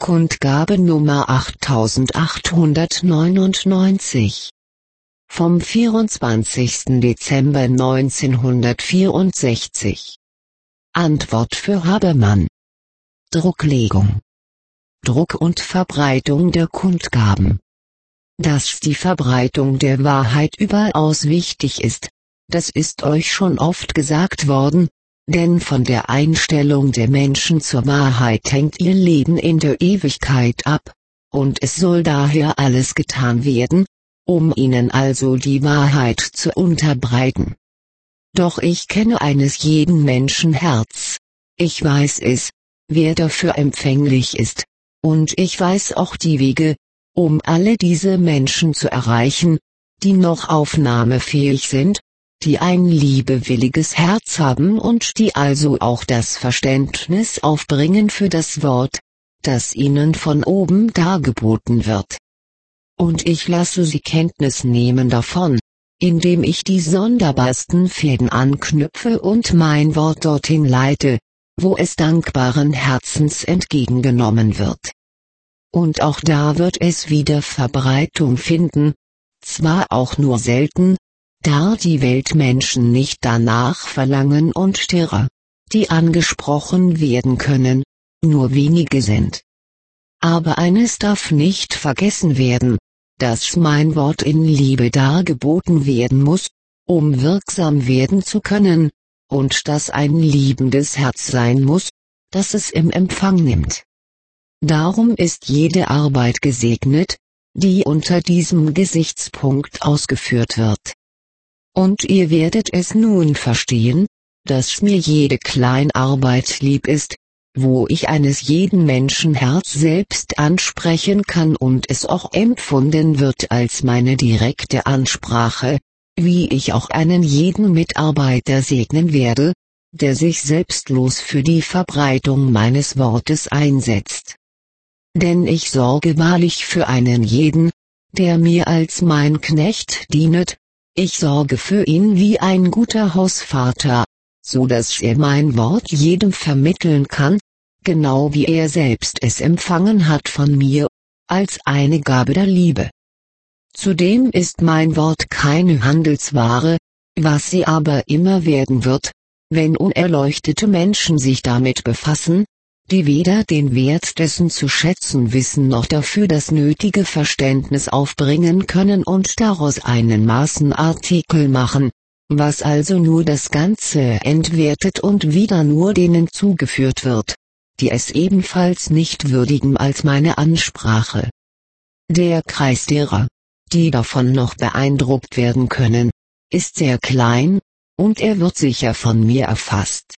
Kundgabe Nummer 8899. Vom 24. Dezember 1964. Antwort für Habermann. Drucklegung. Druck und Verbreitung der Kundgaben. Dass die Verbreitung der Wahrheit überaus wichtig ist, das ist euch schon oft gesagt worden, denn von der Einstellung der Menschen zur Wahrheit hängt ihr Leben in der Ewigkeit ab, und es soll daher alles getan werden, um ihnen also die Wahrheit zu unterbreiten. Doch ich kenne eines jeden Menschen Herz, ich weiß es, wer dafür empfänglich ist, und ich weiß auch die Wege, um alle diese Menschen zu erreichen, die noch aufnahmefähig sind, die ein liebewilliges Herz haben und die also auch das Verständnis aufbringen für das Wort, das ihnen von oben dargeboten wird. Und ich lasse sie Kenntnis nehmen davon, indem ich die sonderbarsten Fäden anknüpfe und mein Wort dorthin leite, wo es dankbaren Herzens entgegengenommen wird. Und auch da wird es wieder Verbreitung finden, zwar auch nur selten, da die Weltmenschen nicht danach verlangen und derer, die angesprochen werden können, nur wenige sind. Aber eines darf nicht vergessen werden, dass mein Wort in Liebe dargeboten werden muss, um wirksam werden zu können, und dass ein liebendes Herz sein muss, das es im Empfang nimmt. Darum ist jede Arbeit gesegnet, die unter diesem Gesichtspunkt ausgeführt wird. Und ihr werdet es nun verstehen, dass mir jede Kleinarbeit lieb ist, wo ich eines jeden Menschen Herz selbst ansprechen kann und es auch empfunden wird als meine direkte Ansprache, wie ich auch einen jeden Mitarbeiter segnen werde, der sich selbstlos für die Verbreitung meines Wortes einsetzt. Denn ich sorge wahrlich für einen jeden, der mir als mein Knecht dienet, ich sorge für ihn wie ein guter Hausvater, so dass er mein Wort jedem vermitteln kann, genau wie er selbst es empfangen hat von mir, als eine Gabe der Liebe. Zudem ist mein Wort keine Handelsware, was sie aber immer werden wird, wenn unerleuchtete Menschen sich damit befassen, die weder den Wert dessen zu schätzen wissen noch dafür das nötige Verständnis aufbringen können und daraus einen Maßenartikel machen, was also nur das Ganze entwertet und wieder nur denen zugeführt wird, die es ebenfalls nicht würdigen als meine Ansprache. Der Kreis derer, die davon noch beeindruckt werden können, ist sehr klein, und er wird sicher von mir erfasst.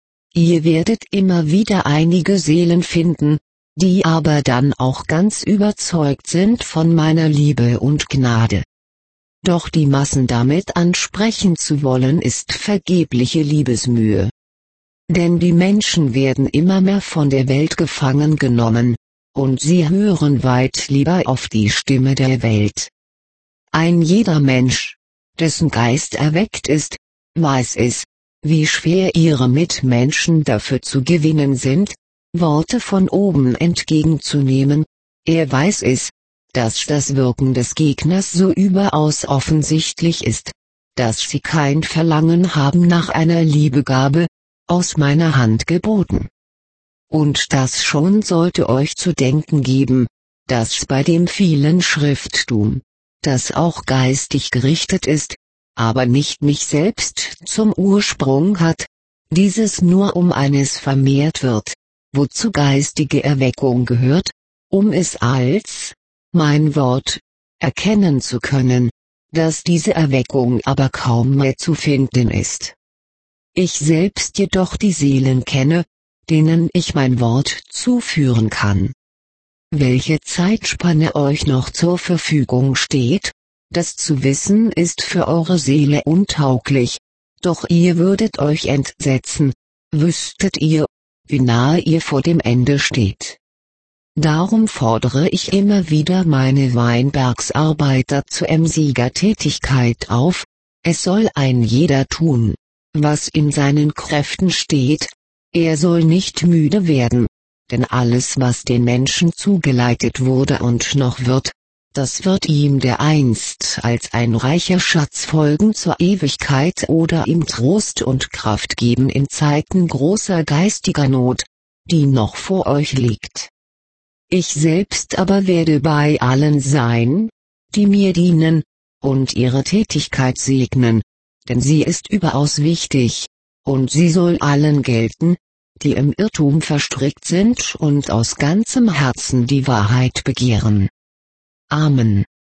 Ihr werdet immer wieder einige Seelen finden, die aber dann auch ganz überzeugt sind von meiner Liebe und Gnade. Doch die Massen damit ansprechen zu wollen ist vergebliche Liebesmühe. Denn die Menschen werden immer mehr von der Welt gefangen genommen, und sie hören weit lieber auf die Stimme der Welt. Ein jeder Mensch, dessen Geist erweckt ist, weiß es, wie schwer ihre Mitmenschen dafür zu gewinnen sind, Worte von oben entgegenzunehmen, er weiß es, dass das Wirken des Gegners so überaus offensichtlich ist, dass sie kein Verlangen haben nach einer Liebegabe, aus meiner Hand geboten. Und das schon sollte euch zu denken geben, dass bei dem vielen Schrifttum, das auch geistig gerichtet ist, aber nicht mich selbst zum Ursprung hat, dieses nur um eines vermehrt wird, wozu geistige Erweckung gehört, um es als, mein Wort, erkennen zu können, dass diese Erweckung aber kaum mehr zu finden ist. Ich selbst jedoch die Seelen kenne, denen ich mein Wort zuführen kann. Welche Zeitspanne euch noch zur Verfügung steht, das zu wissen ist für eure Seele untauglich, doch ihr würdet euch entsetzen, wüsstet ihr, wie nahe ihr vor dem Ende steht. Darum fordere ich immer wieder meine Weinbergsarbeiter zur Emsigertätigkeit auf, es soll ein jeder tun, was in seinen Kräften steht, er soll nicht müde werden, denn alles, was den Menschen zugeleitet wurde und noch wird, das wird ihm dereinst als ein reicher Schatz folgen zur Ewigkeit oder ihm Trost und Kraft geben in Zeiten großer geistiger Not, die noch vor euch liegt. Ich selbst aber werde bei allen sein, die mir dienen, und ihre Tätigkeit segnen, denn sie ist überaus wichtig, und sie soll allen gelten, die im Irrtum verstrickt sind und aus ganzem Herzen die Wahrheit begehren. Amen.